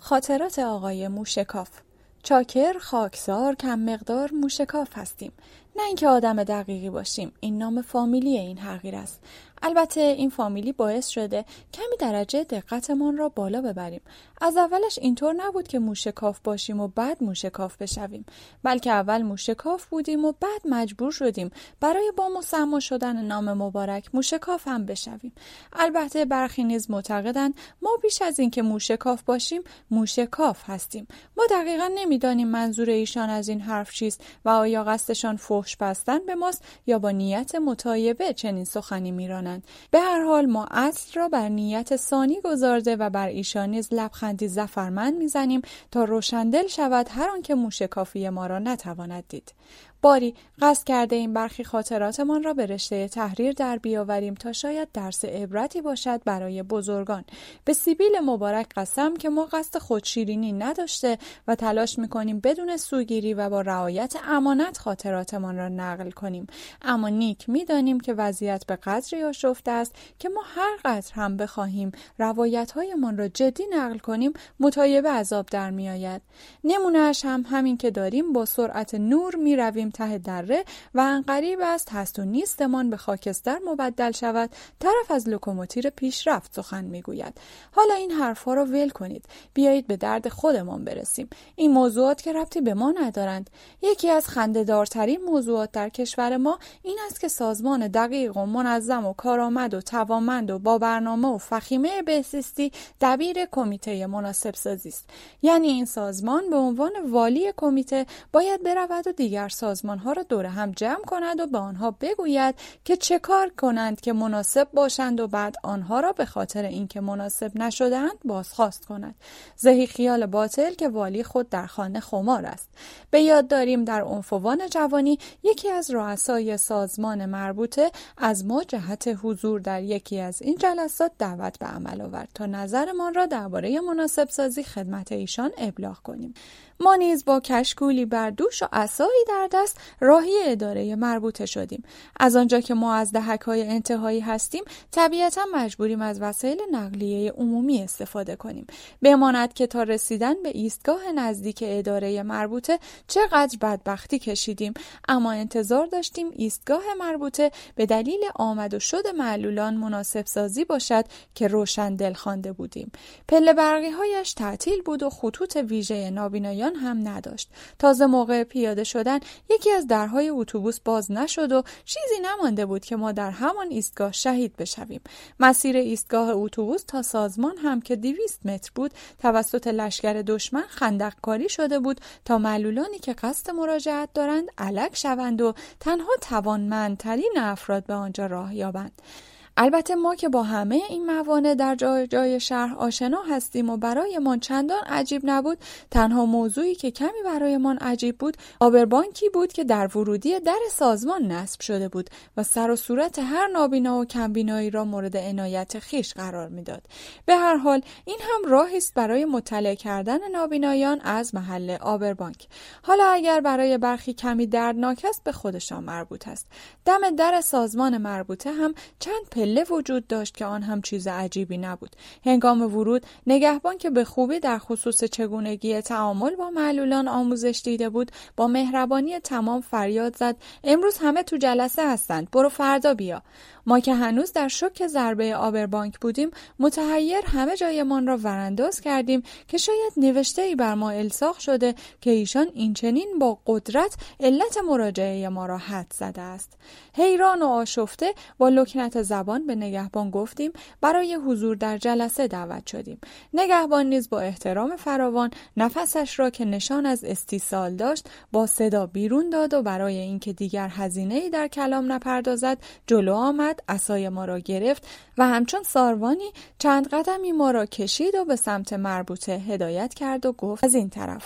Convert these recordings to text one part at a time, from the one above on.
خاطرات آقای موشکاف. چاکر، خاکسار، کم مقدار موشکاف هستیم. نه اینکه آدم دقیقی باشیم. این نام فامیلی این حقیر است. البته این فامیلی باعث شده کمی درجه دقتمان را بالا ببریم. از اولش اینطور نبود که موشکاف باشیم و بعد موشکاف بشویم، بلکه اول موشکاف بودیم و بعد مجبور شدیم برای با مسما شدن نام مبارک موشکاف هم بشویم. البته برخی نیز معتقدند ما بیش از این که موشکاف باشیم موشکاف هستیم. ما دقیقاً نمیدانیم منظور ایشان از این حرف چیست و آیا قصدشان فحش بستن به ماست یا با نیت متایبه چنین سخنی میرانند. به هر حال ما اصل را بر نیت ثانی گذارده و بر ایشان نیز لبخندی زفرمند میزنیم تا روشندل شود هر آنکه موشکافی ما را نتواند دید. باری قصد کرده این برخی خاطراتمان را به رشته تحریر در بیاوریم تا شاید درس عبرتی باشد برای بزرگان. به سیبیل مبارک قسم که ما قصد خودشیرینی نداشته و تلاش میکنیم بدون سوگیری و با رعایت امانت خاطراتمان را نقل کنیم. اما نیک میدانیم که وضعیت به قدری آشفته است که ما هر قدر هم بخواهیم روایت‌هایمان را جدی نقل کنیم متایبه عذاب در میآید. نمونه‌اش هم همین که داریم با سرعت نور میرویم ته دره و عنقریب است هست و نیستمان به خاکستر مبدل شود، طرف از لوکوموتیر پیشرفت سخن میگوید. حالا این حرفها را ول کنید، بیایید به درد خودمان برسیم. این موضوعات که ربطی به ما ندارند. یکی از خنده‌دارترین موضوعات در کشور ما این است که سازمان دقیق و منظم و کارآمد و توانمند و با برنامه و فخیمه بهزیستی دبیر کمیته مناسب سازی است. یعنی این سازمان به عنوان والی کمیته باید برود و دیگر سازمان‌ها را دور هم جمع کند و به آنها بگوید که چه کار کنند که مناسب باشند و بعد آنها را به خاطر اینکه مناسب نشدند بازخواست کند. زهی خیال باطل که والی خود در خانه خمار است. به یاد داریم در عنفوان جوانی یکی از رؤسای سازمان مربوطه از ما جهت حضور در یکی از این جلسات دعوت به عمل آورد تا نظرمان را درباره مناسب سازی خدمت ایشان ابلاغ کنیم. ما نیز با کشکولی بر دوش و عصایی در دست راهی اداره مربوطه شدیم. از آنجا که ما از دهک‌های انتهایی هستیم طبیعتا مجبوریم از وسایل نقلیه عمومی استفاده کنیم. بماند که تا رسیدن به ایستگاه نزدیک اداره مربوطه چقدر بدبختی کشیدیم، اما انتظار داشتیم ایستگاه مربوطه به دلیل آمد و شد معلولان مناسب سازی باشد که روشن دل خوانده بودیم. پله برقی هایش تعطیل بود و خطوط ویژه نابینایان هم نداشت. تازه موقع پیاده شدن یکی از درهای اتوبوس باز نشد و چیزی نمانده بود که ما در همان ایستگاه شهید بشویم. مسیر ایستگاه اتوبوس تا سازمان هم که 200 متر بود توسط لشکر دشمن خندق‌کاری شده بود تا معلولانی که قصد مراجعت دارند الگ شوند و تنها توانمندترین افراد به آنجا راه یابند. البته ما که با همه این موانع در جای جای شهر آشنا هستیم و برایمان چندان عجیب نبود، تنها موضوعی که کمی برایمان عجیب بود آبربانکی بود که در ورودی در سازمان نصب شده بود و سر و صورت هر نابینا و کمبینایی را مورد عنایت خویش قرار میداد. به هر حال این هم راهی است برای مطلع کردن نابینایان از محل آبربانک. حالا اگر برای برخی کمی دردناک است به خودشان مربوط است. دم در سازمان مربوطه هم چند پله وجود داشت که آن هم چیز عجیبی نبود. هنگام ورود نگهبان که به خوبی در خصوص چگونگی تعامل با معلولان آموزش دیده بود با مهربانی تمام فریاد زد امروز همه تو جلسه هستند، برو فردا بیا. ما که هنوز در شوک ضربه آبربانک بودیم متحیر همه جایمان را ورانداز کردیم که شاید نوشته‌ای بر ما الساق شده که ایشان این چنین با قدرت علت مراجعه ما را حد زده است. حیران و آشفته با لکنت زبان به نگهبان گفتیم برای حضور در جلسه دعوت شدیم. نگهبان نیز با احترام فراوان نفسش را که نشان از استیصال داشت با صدا بیرون داد و برای اینکه دیگر هزینه‌ای در کلام نپردازد جلو آمد، عصای ما را گرفت و همچون ساروانی چند قدمی ما را کشید و به سمت مربوطه هدایت کرد و گفت از این طرف.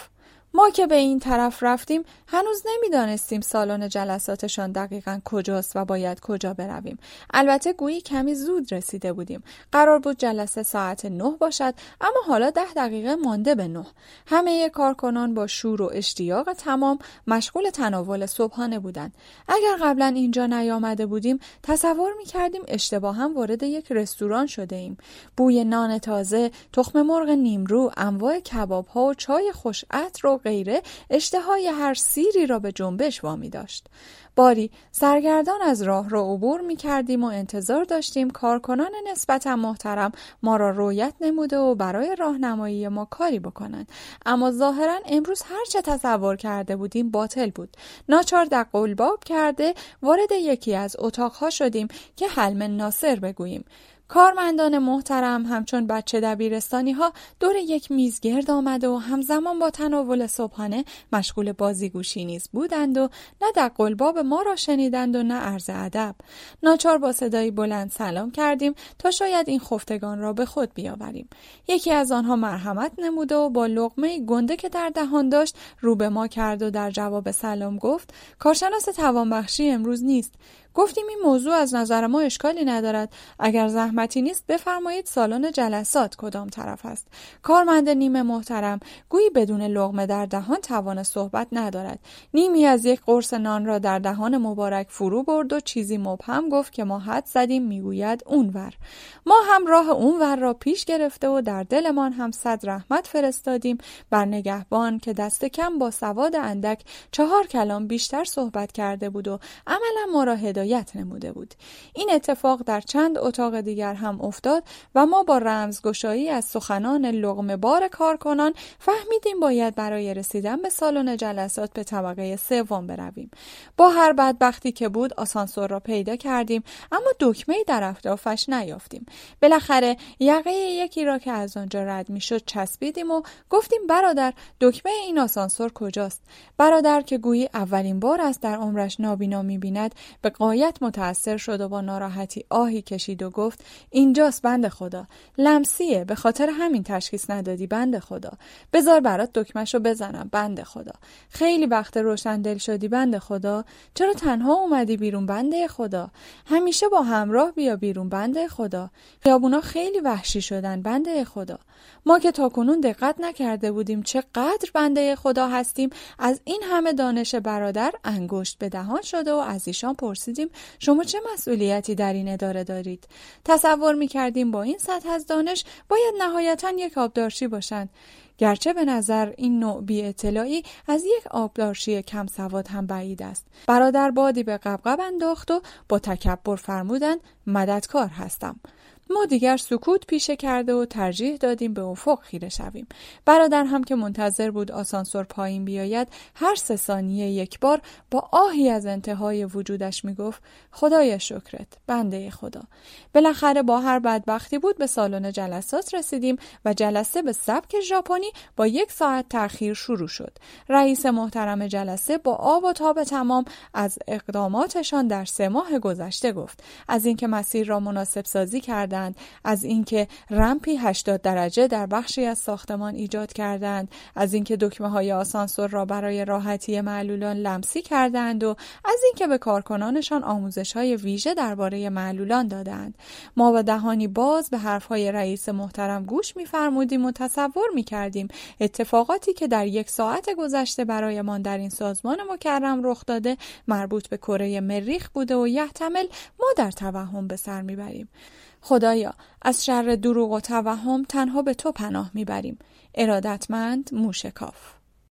ما که به این طرف رفتیم هنوز نمیدانستیم سالن جلساتشان دقیقاً کجاست و باید کجا برویم. البته گویی کمی زود رسیده بودیم. قرار بود جلسه ساعت 9 باشد، اما حالا 10 دقیقه مانده به 9. همه کارکنان با شور و اشتیاق تمام مشغول تناول صبحانه بودند. اگر قبلا اینجا نیامده بودیم تصور می‌کردیم اشتباها وارد یک رستوران شده ایم. بوی نان تازه، تخم مرغ نیمرو، انواع کباب‌ها و چای خوش عطر و غیره اشتهای هر سیری را به جنبش وامی داشت. باری سرگردان از راه را عبور می کردیم و انتظار داشتیم کارکنان نسبتا محترم ما را رعایت نموده و برای راهنمایی ما کاری بکنند. اما ظاهرا امروز هر چه تصور کرده بودیم باطل بود. ناچار دقلباب کرده وارد یکی از اتاقها شدیم که حلم ناصر بگوییم. کارمندان محترم همچون بچه دبیرستانی ها دور یک میز گرد آمده و همزمان با تناول صبحانه مشغول بازیگوشی نیز بودند و نه دقلباب ما را شنیدند و نه عرض ادب. ناچار با صدایی بلند سلام کردیم تا شاید این خفتگان را به خود بیاوریم. یکی از آنها مرحمت نموده و با لقمه گنده که در دهان داشت رو به ما کرد و در جواب سلام گفت کارشناس توانبخشی امروز نیست. گفتیم این موضوع از نظر ما اشکالی ندارد. اگر زحمتی نیست بفرمایید سالن جلسات کدام طرف است. کارمند نیمه محترم گویی بدون لقمه در دهان توان صحبت ندارد. نیمی از یک قرص نان را در دهان مبارک فرو برد و چیزی مبهم گفت که ما حد زدیم میگوید اونور. ما هم راه اونور را پیش گرفته و در دلمان هم صد رحمت فرستادیم بر نگهبان که دست کم با سواد اندک 4 کلام بیشتر صحبت کرده بود و عملا ما را هدایت نموده بود. این اتفاق در چند اتاق دیگر هم افتاد و ما با رمزگشایی از سخنان لقمه بار کارکنان فهمیدیم باید برای رسیدن به سالن جلسات به طبقه 3 برویم. با هر بدبختی که بود آسانسور را پیدا کردیم اما دکمه‌ای در اطرافش نیافتیم. بالاخره یقه یکی را که از آنجا رد میشد چسبیدیم و گفتیم برادر دکمه این آسانسور کجاست؟ برادر که گویی اولین بار است در عمرش نابینا می‌بیند به غایت متأثر شد و با ناراحتی آهی کشید و گفت اینجاست بنده خدا. لمسیه، به خاطر همین تشخیص ندادی بنده خدا. بذار برات دکمه‌شو بزنم بنده خدا. خیلی وقت روشن دل شدی بنده خدا. چرا تنها اومدی بیرون بنده خدا؟ همیشه با همراه بیا بیرون بنده خدا. خیابونا خیلی وحشی شدن بنده خدا. ما که تاکنون دقت نکرده بودیم چقدر بنده خدا هستیم. از این همه دانش برادر انگشت به دهان شده و از ایشان پرسیدیم شما چه مسئولیتی در این اداره دارید؟ تصور می‌کردیم با این سطح از دانش باید نهایتاً یک آبدارچی باشند. گرچه به نظر این نوع بی اطلاعی از یک آبدارچی کم سواد هم بعید است. برادر بادی به قبقب انداخت و با تکبر فرمودند مددکار هستم. ما دیگر سکوت پیشه کرده و ترجیح دادیم به افق خیره شویم. برادر هم که منتظر بود آسانسور پایین بیاید هر 3 ثانیه یک بار با آهی از انتهای وجودش میگفت خدای شکرت بنده خدا. بالاخره با هر بدبختی بود به سالن جلسات رسیدیم و جلسه به سبک ژاپنی با 1 ساعت تأخیر شروع شد. رئیس محترم جلسه با آب و تاب تمام از اقداماتشان در 3 ماه گذشته گفت. از اینکه مسیر را مناسب سازی کردند، از اینکه رمپی 80 درجه در بخشی از ساختمان ایجاد کردند، از اینکه دکمه‌های آسانسور را برای راحتی معلولان لمسی کردند و از اینکه به کارکنانشان آموزش‌های ویژه درباره معلولان دادند. ما با دهانی باز به حرف‌های رئیس محترم گوش می‌فرمودیم و تصور می‌کردیم اتفاقاتی که در 1 ساعت گذشته برایمان در این سازمان مکرم رخ داده مربوط به کره مریخ بوده و یحتمل ما در توهم به سر می‌بریم. خدایا از شر دروغ و توهم تنها به تو پناه میبریم. ارادتمند موشکاف.